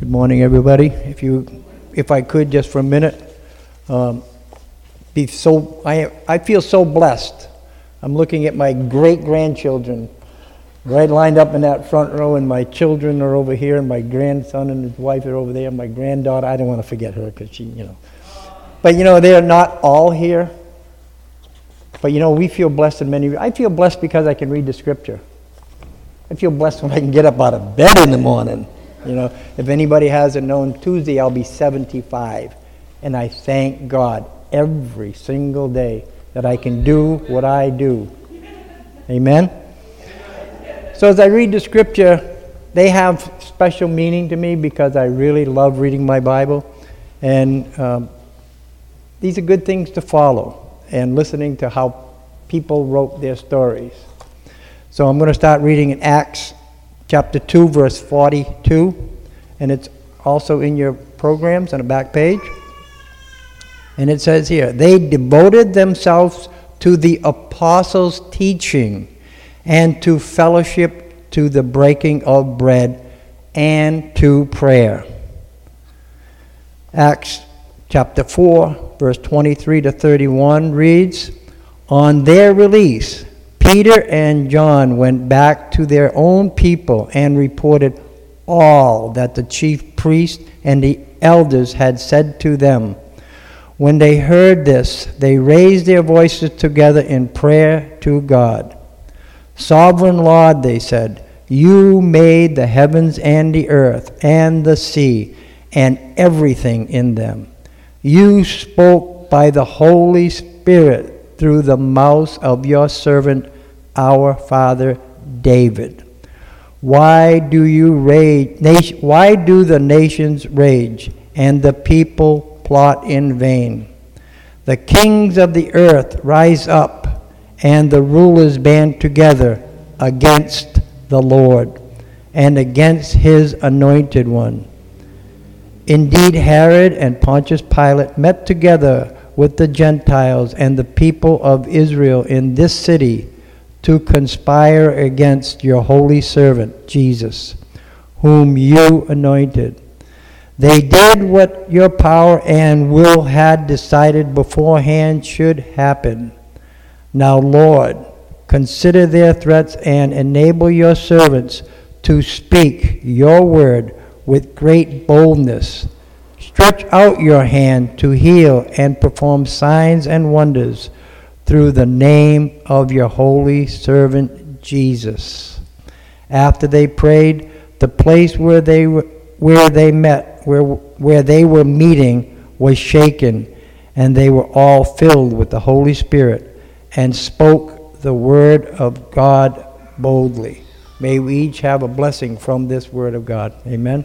Good morning, everybody. If I could, just for a minute, I feel so blessed. I'm looking at my great-grandchildren right lined up in that front row, and my children are over here, and my grandson and his wife are over there, and my granddaughter. I don't want to forget her because she, But, they're not all here. But, we feel blessed in many. I feel blessed because I can read the scripture. I feel blessed when I can get up out of bed in the morning. If anybody hasn't known, Tuesday I'll be 75. And I thank God every single day that I can do what I do. Amen? So as I read the scripture, they have special meaning to me because I really love reading my Bible. And these are good things to follow and listening to how people wrote their stories. So I'm going to start reading in Acts chapter 2, verse 42, and it's also in your programs on the back page. And it says here, they devoted themselves to the apostles' teaching and to fellowship, to the breaking of bread, and to prayer. Acts chapter 4, verse 23 to 31 reads, on their release, Peter and John went back to their own people and reported all that the chief priest and the elders had said to them. When they heard this, they raised their voices together in prayer to God. Sovereign Lord, they said, you made the heavens and the earth and the sea and everything in them. You spoke by the Holy Spirit through the mouth of your servant our father David. Why do the nations rage and the people plot in vain? The kings of the earth rise up and the rulers band together against the Lord and against his anointed one. Indeed, Herod and Pontius Pilate met together with the Gentiles and the people of Israel in this city to conspire against your holy servant, Jesus, whom you anointed. They did what your power and will had decided beforehand should happen. Now, Lord, consider their threats and enable your servants to speak your word with great boldness. Stretch out your hand to heal and perform signs and wonders through the name of your holy servant Jesus. After they prayed, the place where they were meeting was shaken, and they were all filled with the Holy Spirit and spoke the word of God boldly. May we each have a blessing from this word of God. Amen.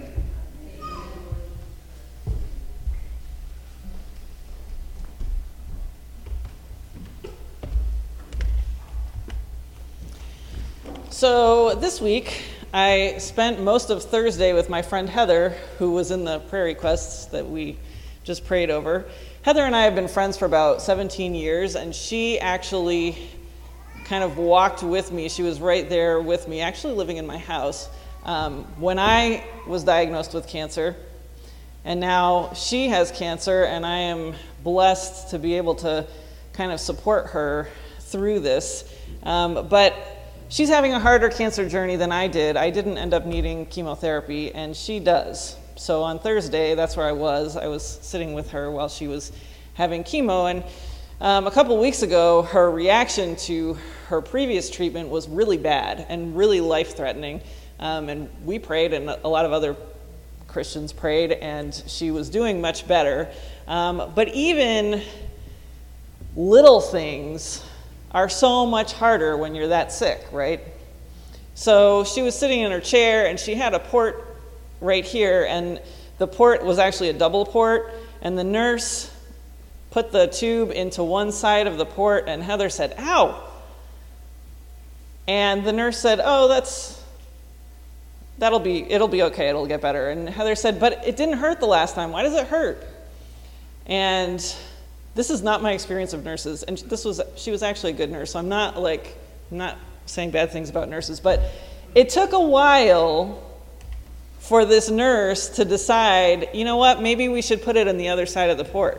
So this week, I spent most of Thursday with my friend Heather, who was in the prayer requests that we just prayed over. Heather and I have been friends for about 17 years, and she actually kind of walked with me. She was right there with me, actually living in my house, when I was diagnosed with cancer. And now she has cancer, and I am blessed to be able to kind of support her through this. But she's having a harder cancer journey than I did. I didn't end up needing chemotherapy, and she does. So on Thursday, that's where I was. I was sitting with her while she was having chemo, and a couple weeks ago, her reaction to her previous treatment was really bad and really life-threatening. And we prayed, and a lot of other Christians prayed, and she was doing much better. But even little things are so much harder when you're that sick, right? So she was sitting in her chair, and she had a port right here, and the port was actually a double port, and the nurse put the tube into one side of the port, and Heather said, "Ow!" And the nurse said, "Oh, it'll be okay, it'll get better." And Heather said, "But it didn't hurt the last time. Why does it hurt?" And this is not my experience of nurses, and she was actually a good nurse, so I'm not saying bad things about nurses, but it took a while for this nurse to decide, you know what, maybe we should put it on the other side of the port.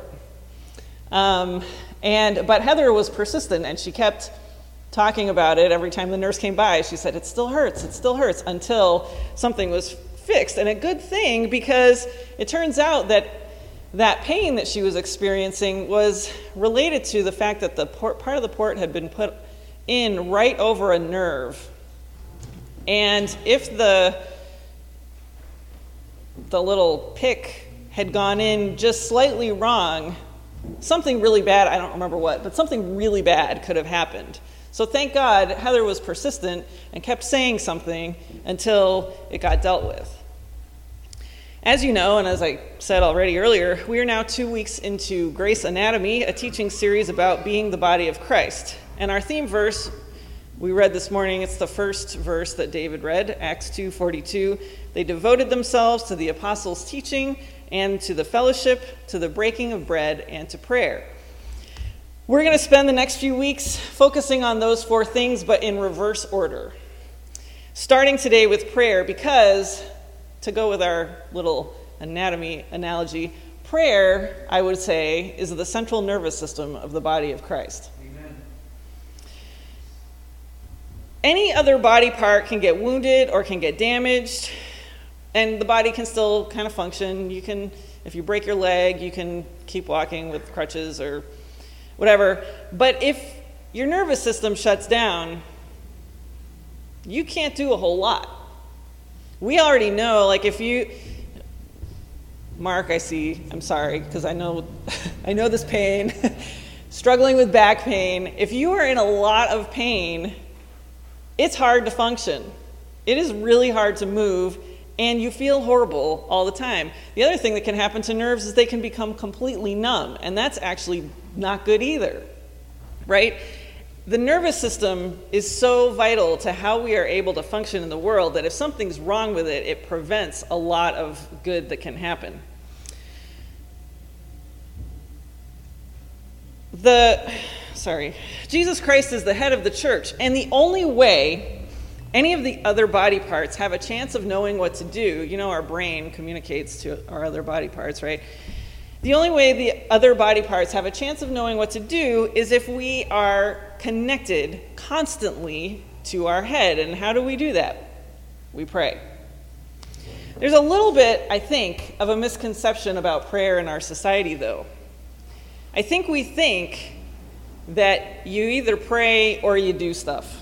But Heather was persistent, and she kept talking about it every time the nurse came by. She said, it still hurts, until something was fixed. And a good thing, because it turns out that pain that she was experiencing was related to the fact that the part of the port had been put in right over a nerve. And if the little pick had gone in just slightly wrong, something really bad, I don't remember what, but something really bad could have happened. So thank God Heather was persistent and kept saying something until it got dealt with. As you know, and as I said already earlier, we are now 2 weeks into Grace Anatomy, a teaching series about being the body of Christ. And our theme verse we read this morning, it's the first verse that David read, Acts 2:42. They devoted themselves to the apostles' teaching and to the fellowship, to the breaking of bread, and to prayer. We're going to spend the next few weeks focusing on those 4 things, but in reverse order. Starting today with prayer, because, to go with our little anatomy analogy, prayer, I would say, is the central nervous system of the body of Christ. Amen. Any other body part can get wounded or can get damaged, and the body can still kind of function. You can, if you break your leg, you can keep walking with crutches or whatever. But if your nervous system shuts down, you can't do a whole lot. We already know, like if you, Mark, I'm sorry, because I know this pain, struggling with back pain. If you are in a lot of pain, it's hard to function. It is really hard to move, and you feel horrible all the time. The other thing that can happen to nerves is they can become completely numb, and that's actually not good either, right? The nervous system is so vital to how we are able to function in the world that if something's wrong with it, it prevents a lot of good that can happen. Jesus Christ is the head of the church, and the only way any of the other body parts have a chance of knowing what to do, our brain communicates to our other body parts, right? The only way the other body parts have a chance of knowing what to do is if we are connected constantly to our head. And how do we do that? We pray. There's a little bit, I think, of a misconception about prayer in our society, though. I think we think that you either pray or you do stuff,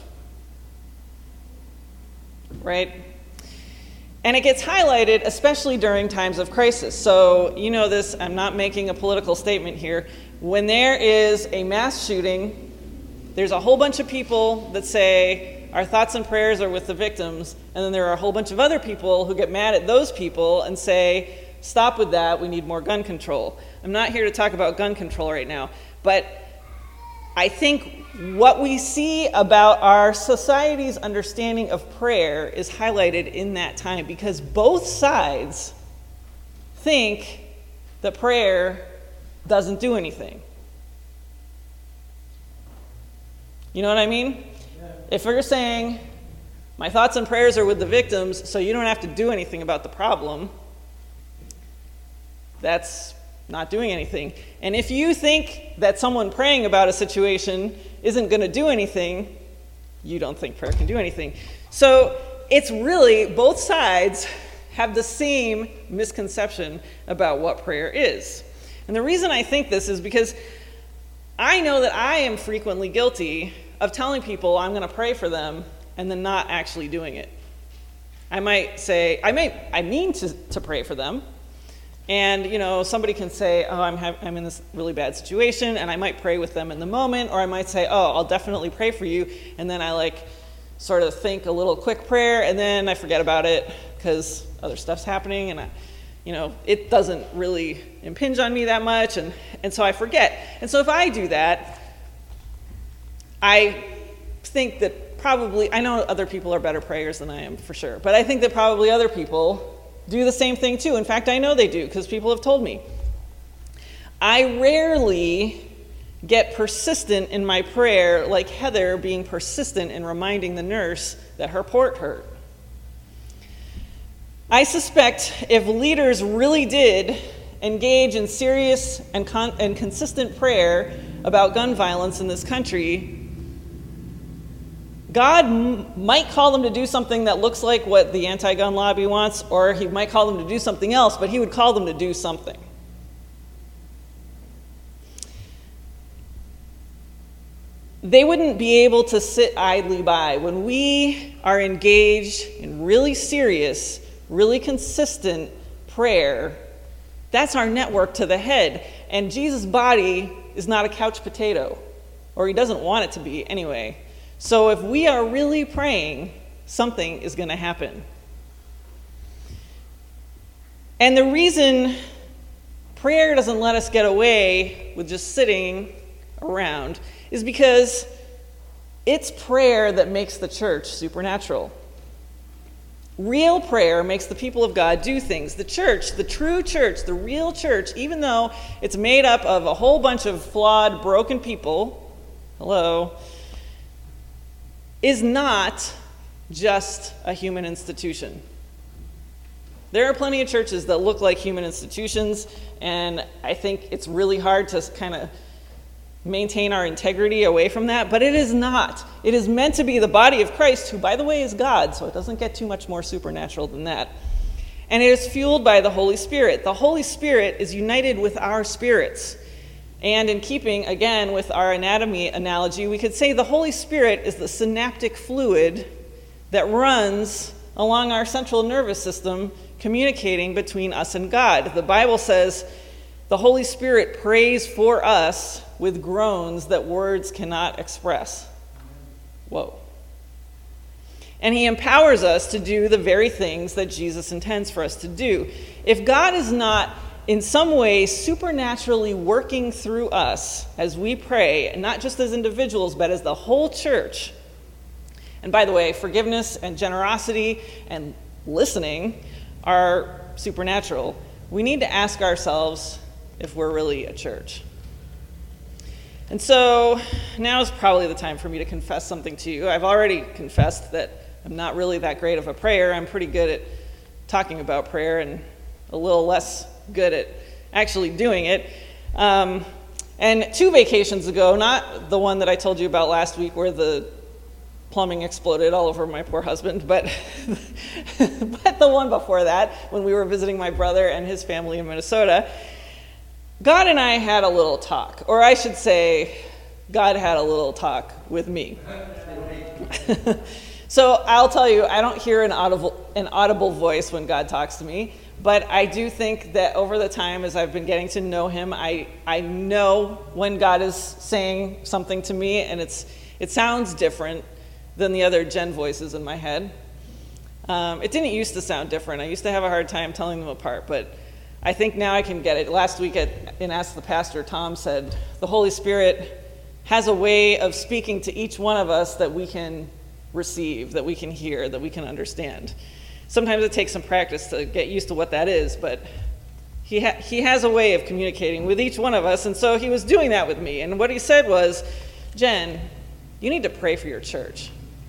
right? And it gets highlighted, especially during times of crisis. So, you know this, I'm not making a political statement here. When there is a mass shooting, there's a whole bunch of people that say, our thoughts and prayers are with the victims, and then there are a whole bunch of other people who get mad at those people and say, stop with that, we need more gun control. I'm not here to talk about gun control right now, but I think what we see about our society's understanding of prayer is highlighted in that time, because both sides think that prayer doesn't do anything. You know what I mean? Yeah. If you're saying, my thoughts and prayers are with the victims, so you don't have to do anything about the problem, that's not doing anything. And if you think that someone praying about a situation isn't going to do anything, you don't think prayer can do anything. So it's really, both sides have the same misconception about what prayer is. And the reason I think this is because I know that I am frequently guilty of telling people I'm going to pray for them and then not actually doing it. I might say, I mean to pray for them. And, somebody can say, oh, I'm in this really bad situation, and I might pray with them in the moment, or I might say, oh, I'll definitely pray for you, and then I sort of think a little quick prayer, and then I forget about it because other stuff's happening, and it doesn't really impinge on me that much, and so I forget. And so if I do that, I think that probably, I know other people are better prayers than I am, for sure, but I think that probably other people do the same thing too. In fact, I know they do because people have told me. I rarely get persistent in my prayer like Heather being persistent in reminding the nurse that her port hurt. I suspect if leaders really did engage in serious and consistent prayer about gun violence in this country, God might call them to do something that looks like what the anti-gun lobby wants, or he might call them to do something else, but he would call them to do something. They wouldn't be able to sit idly by. When we are engaged in really serious, really consistent prayer, that's our network to the head. And Jesus' body is not a couch potato, or he doesn't want it to be anyway. So if we are really praying, something is going to happen. And the reason prayer doesn't let us get away with just sitting around is because it's prayer that makes the church supernatural. Real prayer makes the people of God do things. The church, the true church, the real church, even though it's made up of a whole bunch of flawed, broken people, is not just a human institution. There are plenty of churches that look like human institutions, and I think it's really hard to kind of maintain our integrity away from that, but it is not. It is meant to be the body of Christ, who, by the way, is God, so it doesn't get too much more supernatural than that. And it is fueled by the Holy Spirit. The Holy Spirit is united with our spirits. And in keeping, again, with our anatomy analogy, we could say the Holy Spirit is the synaptic fluid that runs along our central nervous system, communicating between us and God. The Bible says the Holy Spirit prays for us with groans that words cannot express. Whoa. And he empowers us to do the very things that Jesus intends for us to do. If God is not in some way supernaturally working through us as we pray, and not just as individuals, but as the whole church. And by the way, forgiveness and generosity and listening are supernatural. We need to ask ourselves if we're really a church. And so now is probably the time for me to confess something to you. I've already confessed that I'm not really that great of a prayer. I'm pretty good at talking about prayer and a little less good at actually doing it. And 2 vacations ago, not the one that I told you about last week where the plumbing exploded all over my poor husband, but but the one before that, when we were visiting my brother and his family in Minnesota, God and I had a little talk, or I should say, God had a little talk with me. So I'll tell you, I don't hear an audible voice when God talks to me, but I do think that over the time as I've been getting to know him, I know when God is saying something to me, and it sounds different than the other Gen voices in my head. It didn't used to sound different. I used to have a hard time telling them apart, but I think now I can get it. Last week in Ask the Pastor, Tom said, the Holy Spirit has a way of speaking to each one of us that we can receive, that we can hear, that we can understand. Sometimes it takes some practice to get used to what that is, but he has a way of communicating with each one of us, and so he was doing that with me. And what he said was, Jen, you need to pray for your church.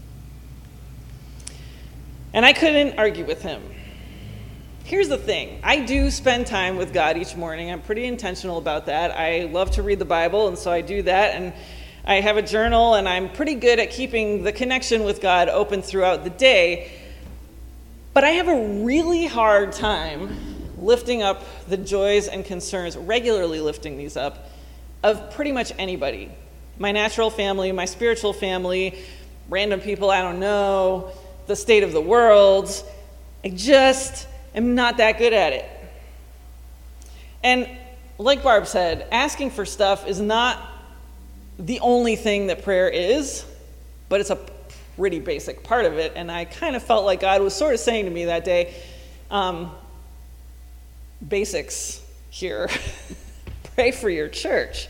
And I couldn't argue with him. Here's the thing. I do spend time with God each morning. I'm pretty intentional about that. I love to read the Bible, and so I do that. And I have a journal, and I'm pretty good at keeping the connection with God open throughout the day. But I have a really hard time lifting up the joys and concerns, regularly lifting these up, of pretty much anybody. My natural family, my spiritual family, random people I don't know, the state of the world. I just am not that good at it. And like Barb said, asking for stuff is not the only thing that prayer is, but it's a pretty basic part of it. And I kind of felt like God was sort of saying to me that day, basics here. Pray for your church.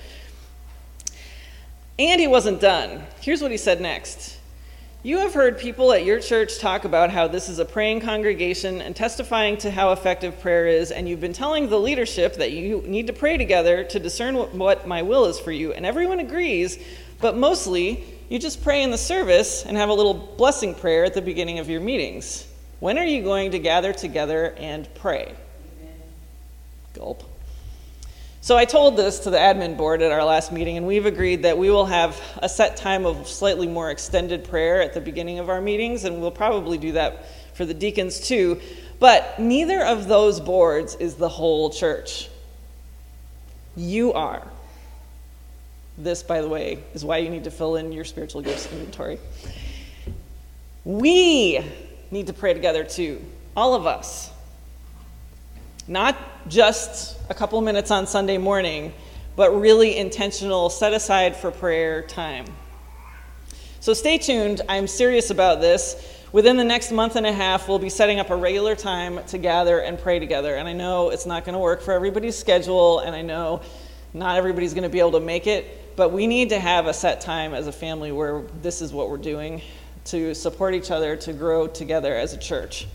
And he wasn't done. Here's what he said next. You have heard people at your church talk about how this is a praying congregation and testifying to how effective prayer is, and you've been telling the leadership that you need to pray together to discern what my will is for you, and everyone agrees, but mostly you just pray in the service and have a little blessing prayer at the beginning of your meetings. When are you going to gather together and pray? Gulp. So I told this to the admin board at our last meeting, and we've agreed that we will have a set time of slightly more extended prayer at the beginning of our meetings, and we'll probably do that for the deacons too. But neither of those boards is the whole church. You are. This, by the way, is why you need to fill in your spiritual gifts inventory. We need to pray together too, all of us. Not just a couple minutes on Sunday morning, but really intentional, set aside for prayer time. So stay tuned. I'm serious about this. Within the next month and a half, we'll be setting up a regular time to gather and pray together. And I know it's not going to work for everybody's schedule, and I know not everybody's going to be able to make it, but we need to have a set time as a family where this is what we're doing to support each other, to grow together as a church.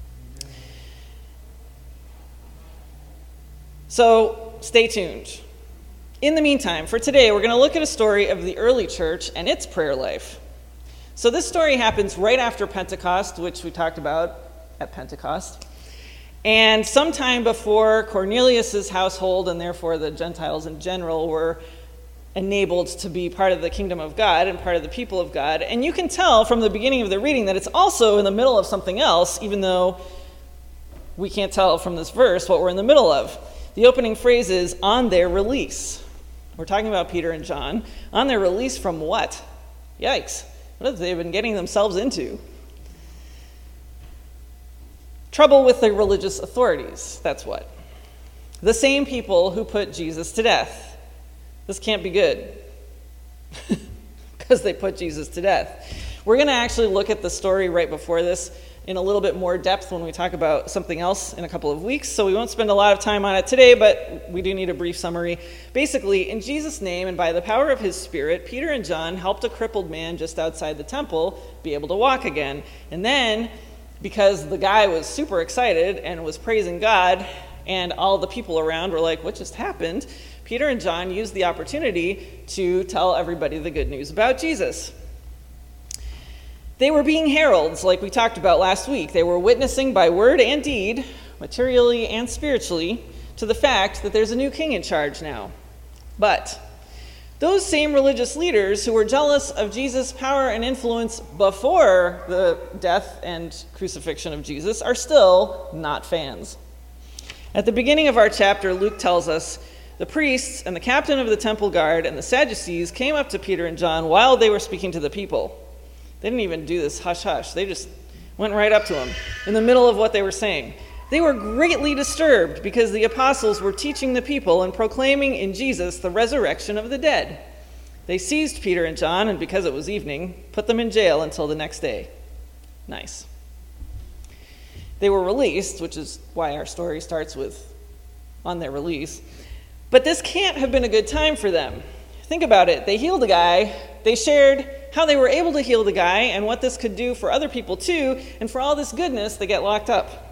So stay tuned. In the meantime, for today, we're going to look at a story of the early church and its prayer life. So this story happens right after Pentecost, which we talked about at Pentecost, and sometime before Cornelius' household, and therefore the Gentiles in general, were enabled to be part of the kingdom of God and part of the people of God. And you can tell from the beginning of the reading that it's also in the middle of something else, even though we can't tell from this verse what we're in the middle of. The opening phrase is, on their release. We're talking about Peter and John. On their release from what? Yikes. What have they been getting themselves into? Trouble with the religious authorities, that's what. The same people who put Jesus to death. This can't be good, because they put Jesus to death. We're going to actually look at the story right before this in a little bit more depth when we talk about something else in a couple of weeks, so we won't spend a lot of time on it today, but we do need a brief summary. Basically, in Jesus' name and by the power of his Spirit, Peter and John helped a crippled man just outside the temple be able to walk again. And then, because the guy was super excited and was praising God, and all the people around were like, what just happened? Peter and John used the opportunity to tell everybody the good news about Jesus. They were being heralds, like we talked about last week. They were witnessing by word and deed, materially and spiritually, to the fact that there's a new king in charge now. But those same religious leaders who were jealous of Jesus' power and influence before the death and crucifixion of Jesus are still not fans. At the beginning of our chapter, Luke tells us, the priests and the captain of the temple guard and the Sadducees came up to Peter and John while they were speaking to the people. They didn't even do this hush-hush. They just went right up to him in the middle of what they were saying. They were greatly disturbed because the apostles were teaching the people and proclaiming in Jesus the resurrection of the dead. They seized Peter and John, and because it was evening, put them in jail until the next day. Nice. They were released, which is why our story starts with on their release. But this can't have been a good time for them. Think about it. They healed a guy. They shared how they were able to heal the guy and what this could do for other people too. And for all this goodness, they get locked up.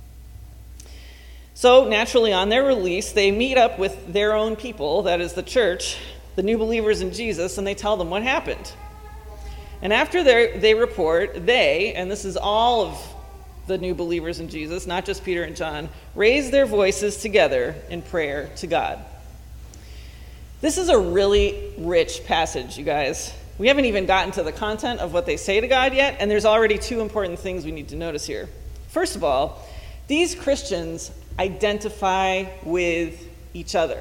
So naturally, on their release, they meet up with their own people, that is the church, the new believers in Jesus, and they tell them what happened. And after they report, and this is all of the new believers in Jesus, not just Peter and John, raise their voices together in prayer to God. This is a really rich passage, you guys. We haven't even gotten to the content of what they say to God yet, and there's already two important things we need to notice here. First of all, these Christians identify with each other.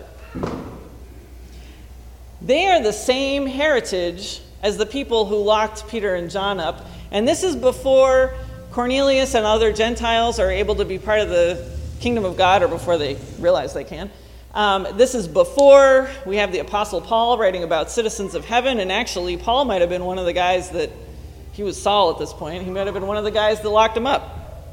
They are the same heritage as the people who locked Peter and John up, and this is before Cornelius and other Gentiles are able to be part of the kingdom of God, or before they realize they can. This is before we have the Apostle Paul writing about citizens of heaven, and actually Paul might have been one of the guys that, he was Saul at this point, he might have been one of the guys that locked him up.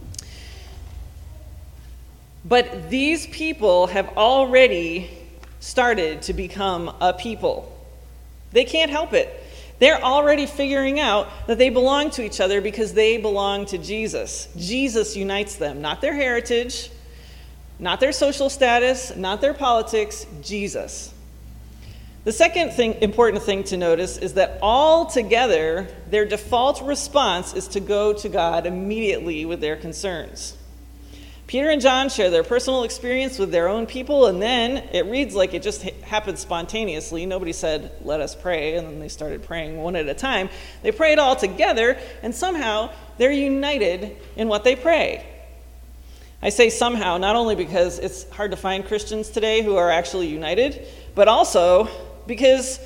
But these people have already started to become a people. They can't help it. They're already figuring out that they belong to each other because they belong to Jesus. Jesus unites them, not their heritage, not their social status, not their politics, Jesus. The second important thing to notice is that all together, their default response is to go to God immediately with their concerns. Peter and John share their personal experience with their own people, and then it reads like it just happened spontaneously. Nobody said, "Let us pray," and then they started praying one at a time. They prayed all together, and somehow they're united in what they pray. I say somehow, not only because it's hard to find Christians today who are actually united, but also because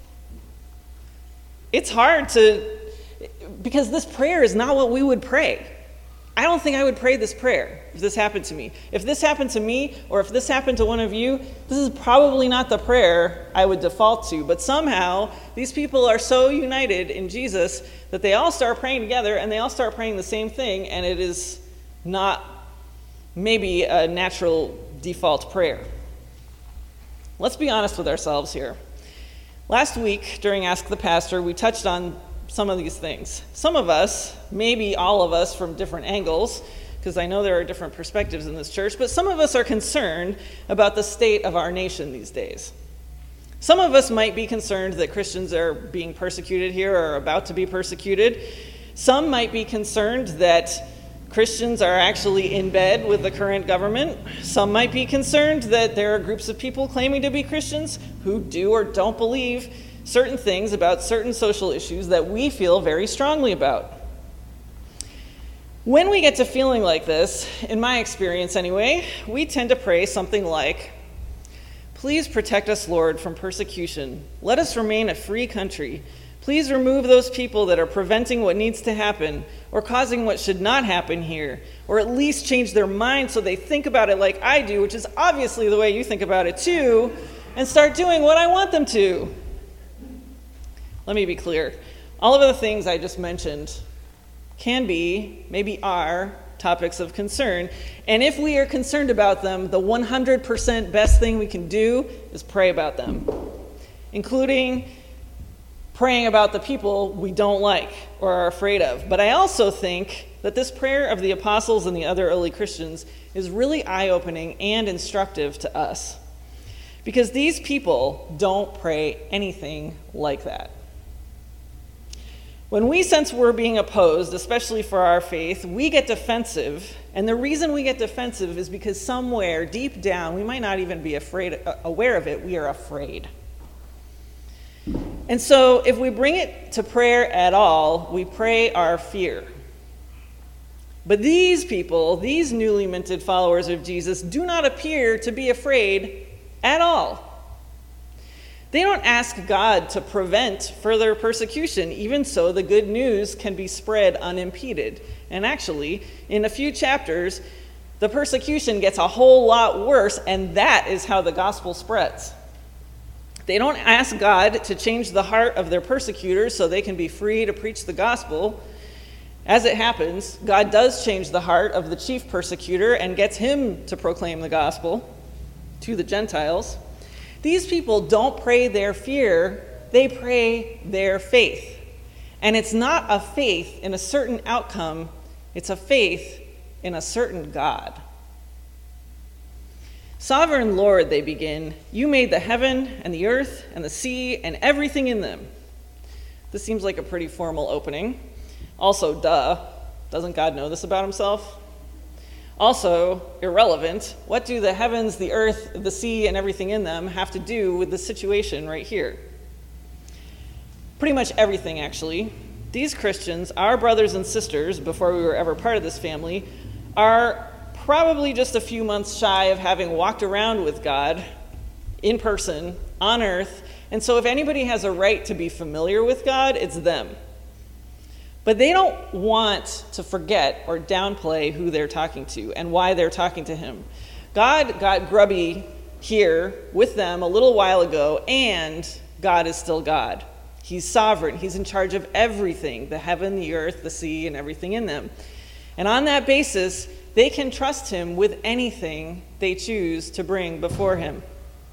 because this prayer is not what we would pray. I don't think I would pray this prayer if this happened to me. If this happened to me, or if this happened to one of you, this is probably not the prayer I would default to. But somehow, these people are so united in Jesus that they all start praying together, and they all start praying the same thing, and it is not maybe a natural default prayer. Let's be honest with ourselves here. Last week, during Ask the Pastor, we touched on some of these things. Some of us, maybe all of us from different angles, because I know there are different perspectives in this church, but some of us are concerned about the state of our nation these days. Some of us might be concerned that Christians are being persecuted here or are about to be persecuted. Some might be concerned that Christians are actually in bed with the current government. Some might be concerned that there are groups of people claiming to be Christians who do or don't believe certain things about certain social issues that we feel very strongly about. When we get to feeling like this, in my experience anyway, we tend to pray something like, "Please protect us, Lord, from persecution. Let us remain a free country. Please remove those people that are preventing what needs to happen or causing what should not happen here, or at least change their mind so they think about it like I do, which is obviously the way you think about it too, and start doing what I want them to." Let me be clear. All of the things I just mentioned can be, maybe are, topics of concern. And if we are concerned about them, the 100% best thing we can do is pray about them, including praying about the people we don't like or are afraid of. But I also think that this prayer of the apostles and the other early Christians is really eye-opening and instructive to us, because these people don't pray anything like that. When we sense we're being opposed, especially for our faith, we get defensive. And the reason we get defensive is because somewhere deep down, we might not even be aware of it, we are afraid. And so if we bring it to prayer at all, we pray our fear. But these people, these newly minted followers of Jesus, do not appear to be afraid at all. They don't ask God to prevent further persecution. Even so, the good news can be spread unimpeded. And actually, in a few chapters, the persecution gets a whole lot worse, and that is how the gospel spreads. They don't ask God to change the heart of their persecutors so they can be free to preach the gospel. As it happens, God does change the heart of the chief persecutor and gets him to proclaim the gospel to the Gentiles. These people don't pray their fear, they pray their faith. And it's not a faith in a certain outcome, it's a faith in a certain God. "Sovereign Lord," they begin, "you made the heaven and the earth and the sea and everything in them." This seems like a pretty formal opening. Also, duh, doesn't God know this about himself? Also, irrelevant, what do the heavens, the earth, the sea, and everything in them have to do with the situation right here? Pretty much everything, actually. These Christians, our brothers and sisters, before we were ever part of this family, are probably just a few months shy of having walked around with God in person, on earth, and so if anybody has a right to be familiar with God, it's them. But they don't want to forget or downplay who they're talking to and why they're talking to him. God got grubby here with them a little while ago, and God is still God. He's sovereign. He's in charge of everything, the heaven, the earth, the sea, and everything in them. And on that basis, they can trust him with anything they choose to bring before him.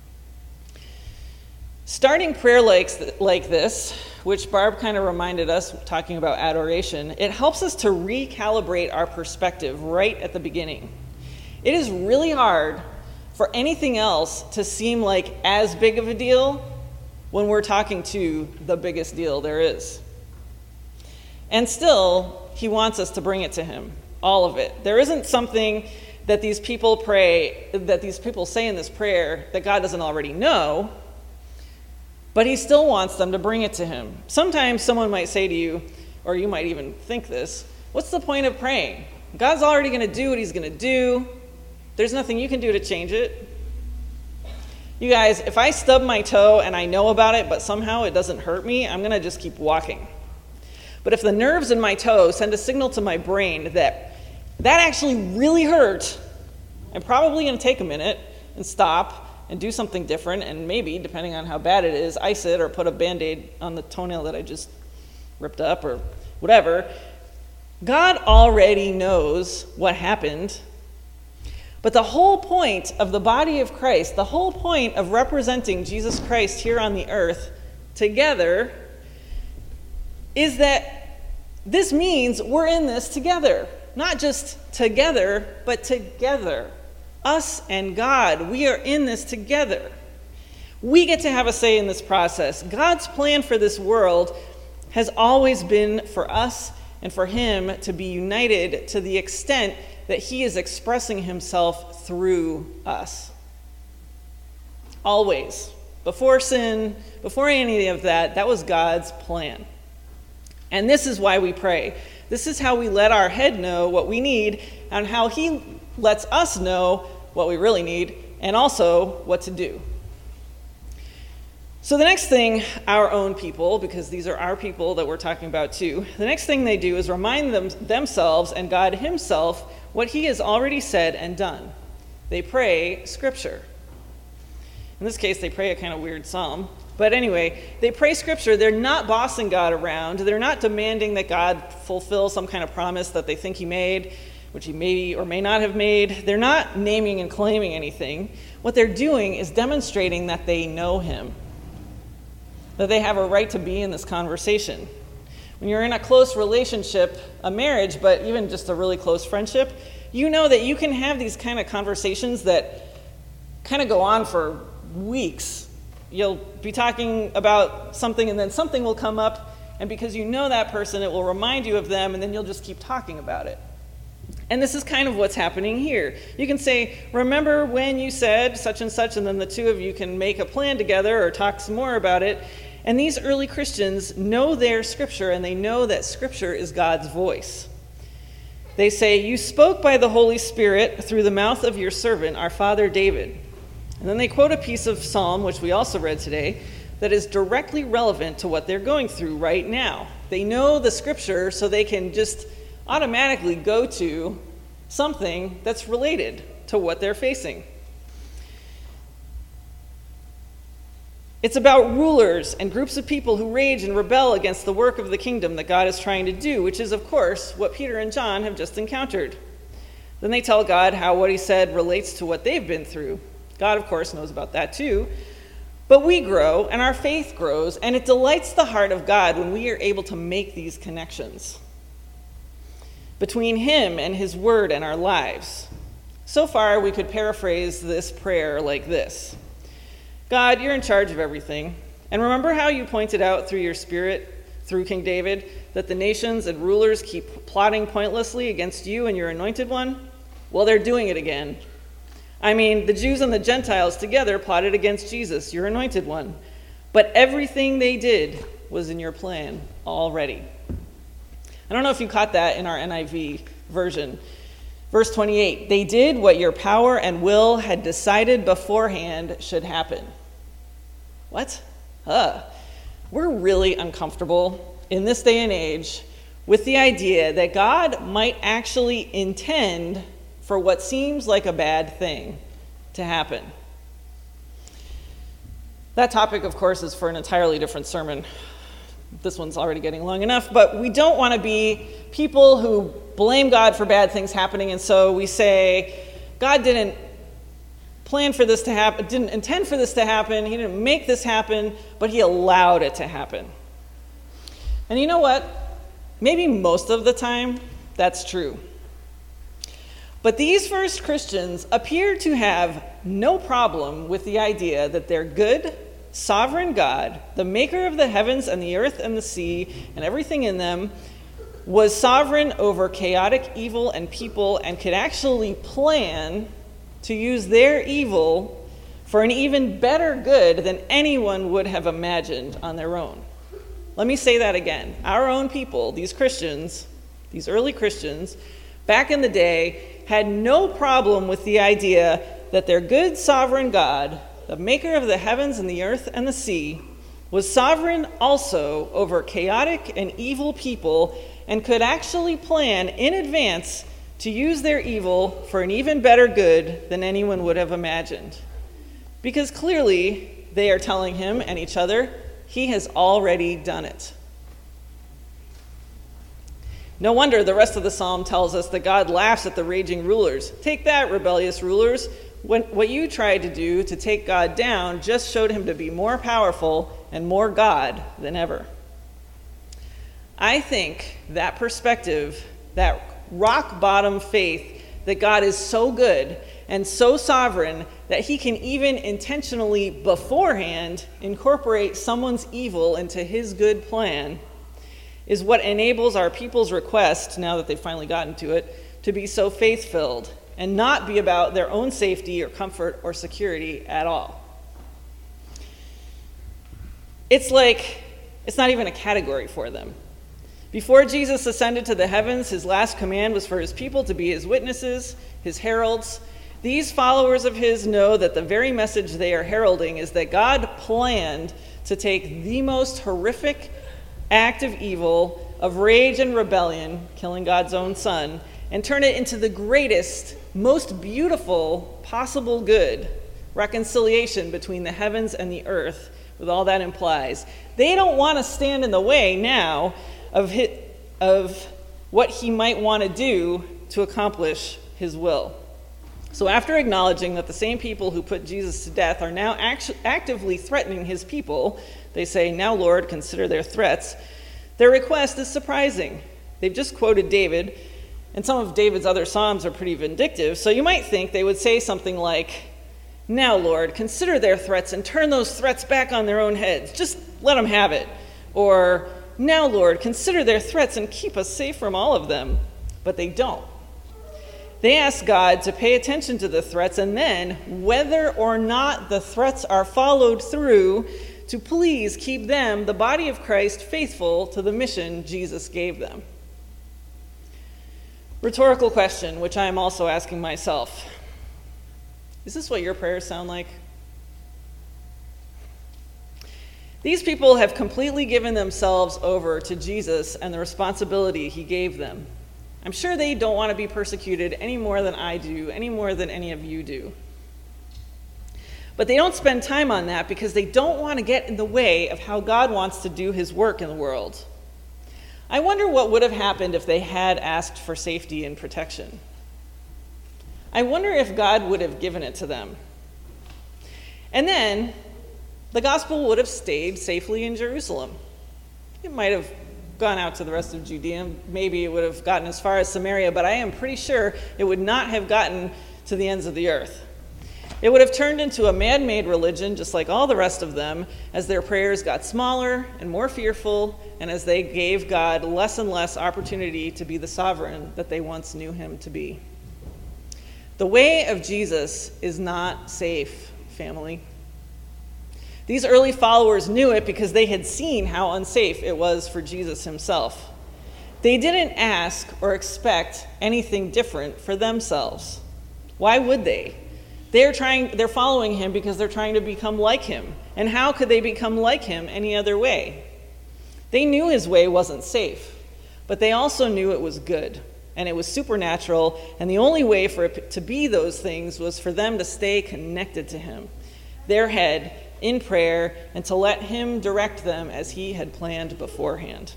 Starting prayer like this, which Barb kind of reminded us, talking about adoration, it helps us to recalibrate our perspective right at the beginning. It is really hard for anything else to seem like as big of a deal when we're talking to the biggest deal there is. And still, he wants us to bring it to him, all of it. There isn't something that these people say in this prayer that God doesn't already know, but he still wants them to bring it to him. Sometimes someone might say to you, or you might even think this, what's the point of praying? God's already going to do what he's going to do. There's nothing you can do to change it. You guys, if I stub my toe and I know about it, but somehow it doesn't hurt me, I'm going to just keep walking. But if the nerves in my toe send a signal to my brain that actually really hurt, I'm probably going to take a minute and stop and do something different, and maybe, depending on how bad it is, ice it or put a Band-Aid on the toenail that I just ripped up or whatever. God already knows what happened. But the whole point of the body of Christ, the whole point of representing Jesus Christ here on the earth together, is that this means we're in this together. Not just together, but together. Us and God, we are in this together. We get to have a say in this process. God's plan for this world has always been for us and for him to be united to the extent that he is expressing himself through us. Always. Before sin, before any of that, that was God's plan. And this is why we pray. This is how we let our head know what we need and how he lets us know what we really need and also what to do. So the next thing our own people, because these are our people that we're talking about too, the next thing they do is remind themselves and God himself what he has already said and done. They pray scripture. In this case, they pray a kind of weird psalm. But anyway, they pray scripture. They're not bossing God around. They're not demanding that God fulfill some kind of promise that they think he made, which he may or may not have made. They're not naming and claiming anything. What they're doing is demonstrating that they know him, that they have a right to be in this conversation. When you're in a close relationship, a marriage, but even just a really close friendship, you know that you can have these kind of conversations that kind of go on for weeks. You'll be talking about something and then something will come up, and because you know that person, it will remind you of them, and then you'll just keep talking about it. And this is kind of what's happening here. You can say, remember when you said such and such, and then the two of you can make a plan together or talk some more about it. And these early Christians know their scripture, and they know that scripture is God's voice. They say, you spoke by the Holy Spirit through the mouth of your servant, our father David. And then they quote a piece of Psalm, which we also read today, that is directly relevant to what they're going through right now. They know the scripture, so they can just automatically go to something that's related to what they're facing. It's about rulers and groups of people who rage and rebel against the work of the kingdom that God is trying to do, which is, of course, what Peter and John have just encountered. Then they tell God how what he said relates to what they've been through. God, of course, knows about that too. But we grow, and our faith grows, and it delights the heart of God when we are able to make these connections between him and his word and our lives. So far, we could paraphrase this prayer like this. God, you're in charge of everything. And remember how you pointed out through your Spirit, through King David, that the nations and rulers keep plotting pointlessly against you and your anointed one? Well, they're doing it again. I mean, the Jews and the Gentiles together plotted against Jesus, your anointed one. But everything they did was in your plan already. I don't know if you caught that in our NIV version. Verse 28, they did what your power and will had decided beforehand should happen. What? We're really uncomfortable in this day and age with the idea that God might actually intend for what seems like a bad thing to happen. That topic, of course, is for an entirely different sermon. This one's already getting long enough, but we don't want to be people who blame God for bad things happening, and so we say, God didn't plan for this to happen, didn't intend for this to happen, he didn't make this happen, but he allowed it to happen. And you know what? Maybe most of the time, that's true. But these first Christians appear to have no problem with the idea that they're good sovereign God, the maker of the heavens and the earth and the sea and everything in them, was sovereign over chaotic evil and people and could actually plan to use their evil for an even better good than anyone would have imagined on their own. Let me say that again. Our own people, these Christians, these early Christians, back in the day, had no problem with the idea that their good sovereign God, the maker of the heavens and the earth and the sea, was sovereign also over chaotic and evil people and could actually plan in advance to use their evil for an even better good than anyone would have imagined. Because clearly, they are telling him and each other, he has already done it. No wonder the rest of the psalm tells us that God laughs at the raging rulers. Take that, rebellious rulers. What you tried to do to take God down just showed him to be more powerful and more God than ever. I think that perspective, that rock-bottom faith that God is so good and so sovereign that he can even intentionally beforehand incorporate someone's evil into his good plan, is what enables our people's request, now that they've finally gotten to it, to be so faith-filled and not be about their own safety or comfort or security at all. It's like it's not even a category for them. Before Jesus ascended to the heavens, his last command was for his people to be his witnesses, his heralds. These followers of his know that the very message they are heralding is that God planned to take the most horrific act of evil, of rage and rebellion, killing God's own son, and turn it into the greatest, most beautiful possible good, reconciliation between the heavens and the earth, with all that implies. They don't want to stand in the way now of what he might want to do to accomplish his will. So after acknowledging that the same people who put Jesus to death are now actively threatening his people, they say, "Now, Lord, consider their threats." Their request is surprising. They've just quoted David, and some of David's other psalms are pretty vindictive, so you might think they would say something like, "Now, Lord, consider their threats and turn those threats back on their own heads. Just let them have it." Or, "Now, Lord, consider their threats and keep us safe from all of them." But they don't. They ask God to pay attention to the threats, and then, whether or not the threats are followed through, to please keep them, the body of Christ, faithful to the mission Jesus gave them. Rhetorical question, which I am also asking myself. Is this what your prayers sound like? These people have completely given themselves over to Jesus and the responsibility he gave them. I'm sure they don't want to be persecuted any more than I do, any more than any of you do. But they don't spend time on that because they don't want to get in the way of how God wants to do his work in the world. I wonder what would have happened if they had asked for safety and protection. I wonder if God would have given it to them. And then the gospel would have stayed safely in Jerusalem. It might have gone out to the rest of Judea. Maybe it would have gotten as far as Samaria, but I am pretty sure it would not have gotten to the ends of the earth. It would have turned into a man-made religion, just like all the rest of them, as their prayers got smaller and more fearful, and as they gave God less and less opportunity to be the sovereign that they once knew him to be. The way of Jesus is not safe, family. These early followers knew it because they had seen how unsafe it was for Jesus himself. They didn't ask or expect anything different for themselves. Why would they? They're following him because they're trying to become like him. And how could they become like him any other way? They knew his way wasn't safe, but they also knew it was good, and it was supernatural, and the only way for it to be those things was for them to stay connected to him, their head, in prayer, and to let him direct them as he had planned beforehand.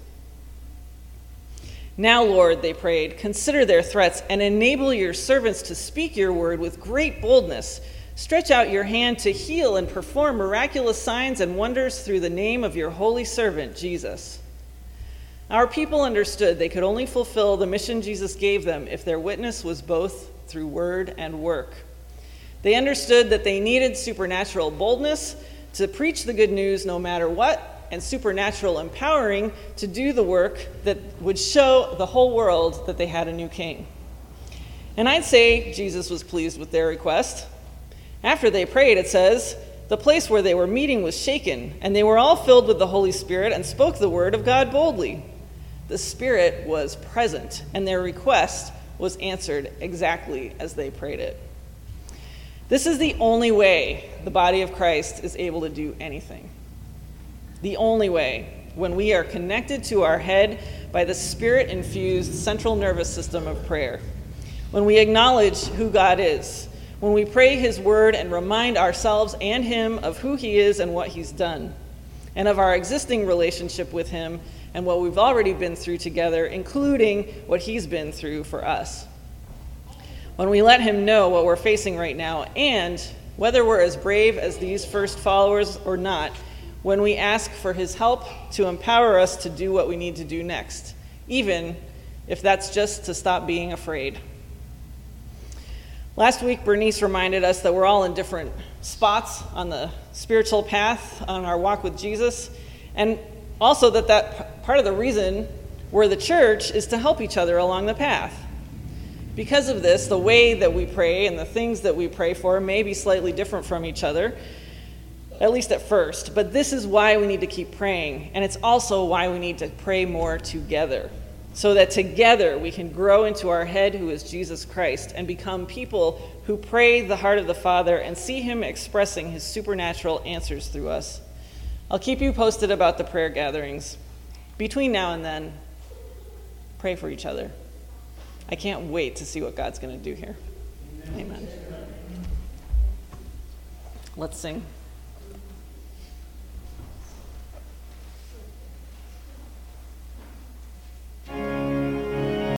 Now, Lord, they prayed, consider their threats and enable your servants to speak your word with great boldness. Stretch out your hand to heal and perform miraculous signs and wonders through the name of your holy servant, Jesus. Our people understood they could only fulfill the mission Jesus gave them if their witness was both through word and work. They understood that they needed supernatural boldness to preach the good news no matter what, and supernatural empowering to do the work that would show the whole world that they had a new king. And I'd say Jesus was pleased with their request. After they prayed, it says, the place where they were meeting was shaken, and they were all filled with the Holy Spirit and spoke the word of God boldly. The Spirit was present, and their request was answered exactly as they prayed it. This is the only way the body of Christ is able to do anything. The only way, when we are connected to our head by the Spirit-infused central nervous system of prayer. When we acknowledge who God is, when we pray his word and remind ourselves and him of who he is and what he's done, and of our existing relationship with him and what we've already been through together, including what he's been through for us. When we let him know what we're facing right now, and whether we're as brave as these first followers or not, when we ask for his help to empower us to do what we need to do next, even if that's just to stop being afraid. Last week, Bernice reminded us that we're all in different spots on the spiritual path on our walk with Jesus, and also that part of the reason we're the church is to help each other along the path. Because of this, the way that we pray and the things that we pray for may be slightly different from each other, at least at first, but this is why we need to keep praying, and it's also why we need to pray more together, so that together we can grow into our head, who is Jesus Christ, and become people who pray the heart of the Father and see him expressing his supernatural answers through us. I'll keep you posted about the prayer gatherings. Between now and then, pray for each other. I can't wait to see what God's going to do here. Amen. Let's sing.